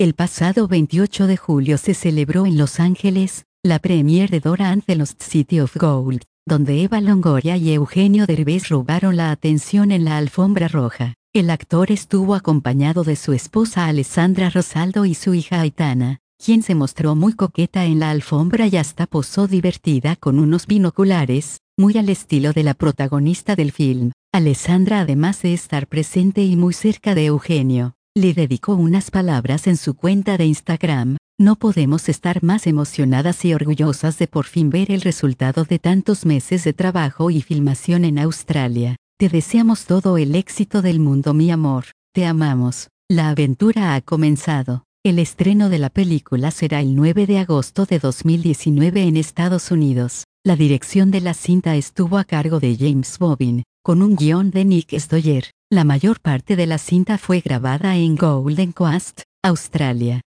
El pasado 28 de julio se celebró en Los Ángeles la premiere de Dora and the Lost City of Gold, donde Eva Longoria y Eugenio Derbez robaron la atención en la alfombra roja. El actor estuvo acompañado de su esposa Alessandra Rosaldo y su hija Aitana, quien se mostró muy coqueta en la alfombra y hasta posó divertida con unos binoculares, muy al estilo de la protagonista del film. Alessandra, además de estar presente y muy cerca de Eugenio, le dedicó unas palabras en su cuenta de Instagram. No podemos estar más emocionadas y orgullosas de por fin ver el resultado de tantos meses de trabajo y filmación en Australia. Te deseamos todo el éxito del mundo, mi amor. Te amamos. La aventura ha comenzado. El estreno de la película será el 9 de agosto de 2019 en Estados Unidos. La dirección de la cinta estuvo a cargo de James Bobbin, con un guión de Nick Stoller. La mayor parte de la cinta fue grabada en Golden Coast, Australia.